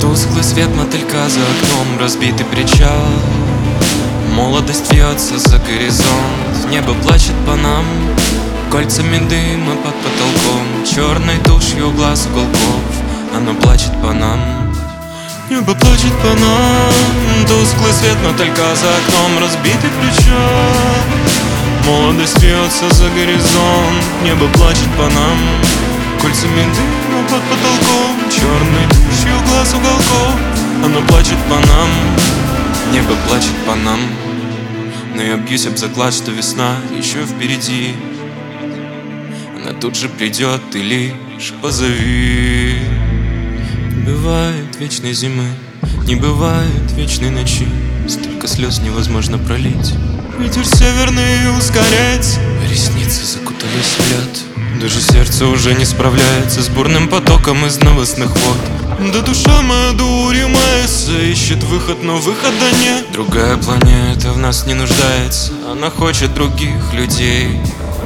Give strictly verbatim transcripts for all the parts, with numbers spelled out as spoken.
Тусклый свет мотылька за окном, разбитый причал. Молодость вьется за горизонт, небо плачет по нам кольцами дыма под потолком, черной тушью глаз уголков. Оно плачет по нам, небо плачет по нам. Тусклый свет мотылька за окном, разбитый причал. Молодость вьется за горизонт, небо плачет по нам кольцами дыма под потолком, черной тушью глаз уголков. Оно плачет по нам, небо плачет по нам. Но я бьюсь об заклад, что весна еще впереди. Она тут же придет, ты лишь позови. Не бывает вечной зимы, не бывает вечной ночи. Столько слез невозможно пролить. Ветер северный ускоряется, ресницы закутались в лед. Даже сердце уже не справляется с бурным потоком из новостных вод. Да душа моя дурью мается, ищет выход, но выхода нет. Другая планета в нас не нуждается, она хочет других людей.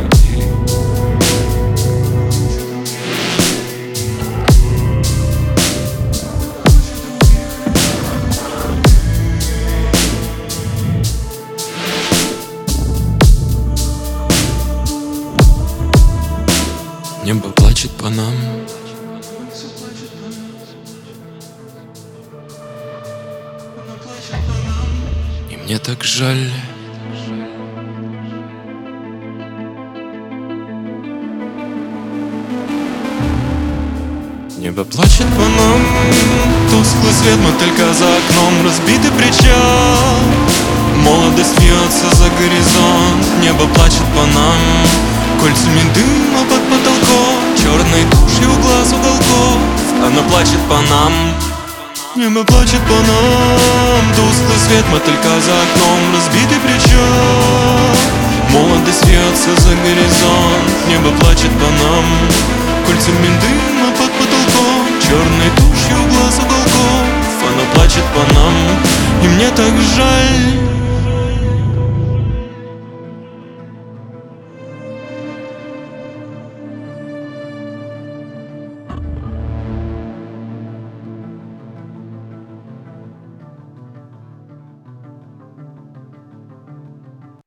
Небо плачет по нам. И мне так жаль. Небо плачет по нам. Тусклый свет мотылька за окном, разбитый причал. Молодость вьется за горизонт, небо плачет по нам кольцами дыма под потолком, черной тушью глаз уголков. Оно плачет по нам, небо плачет по нам. Тусклый свет мотылька за окном, разбитый причал. Молодость вьется за горизонт, небо плачет по нам кольцами дыма под потолком, черной тушью глаз уголков. Оно плачет по нам, и мне так жаль.